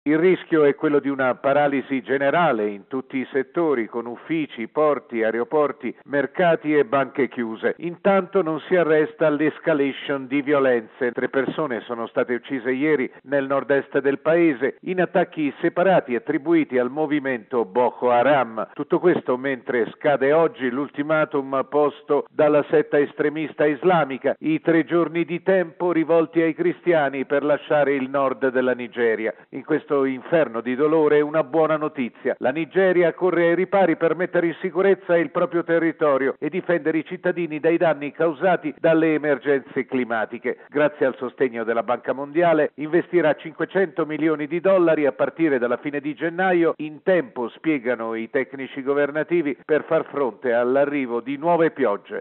Il rischio è quello di una paralisi generale in tutti i settori, con uffici, porti, aeroporti, mercati e banche chiuse. Intanto non si arresta l'escalation di violenze. 3 persone sono state uccise ieri nel nord-est del paese in attacchi separati attribuiti al movimento Boko Haram. Tutto questo mentre scade oggi l'ultimatum posto dalla setta estremista islamica, i 3 giorni di tempo rivolti ai cristiani per lasciare il nord della Nigeria. In questo inferno di dolore una buona notizia. La Nigeria corre ai ripari per mettere in sicurezza il proprio territorio e difendere i cittadini dai danni causati dalle emergenze climatiche. Grazie al sostegno della Banca Mondiale investirà 500 milioni di dollari a partire dalla fine di gennaio, in tempo, spiegano i tecnici governativi, per far fronte all'arrivo di nuove piogge.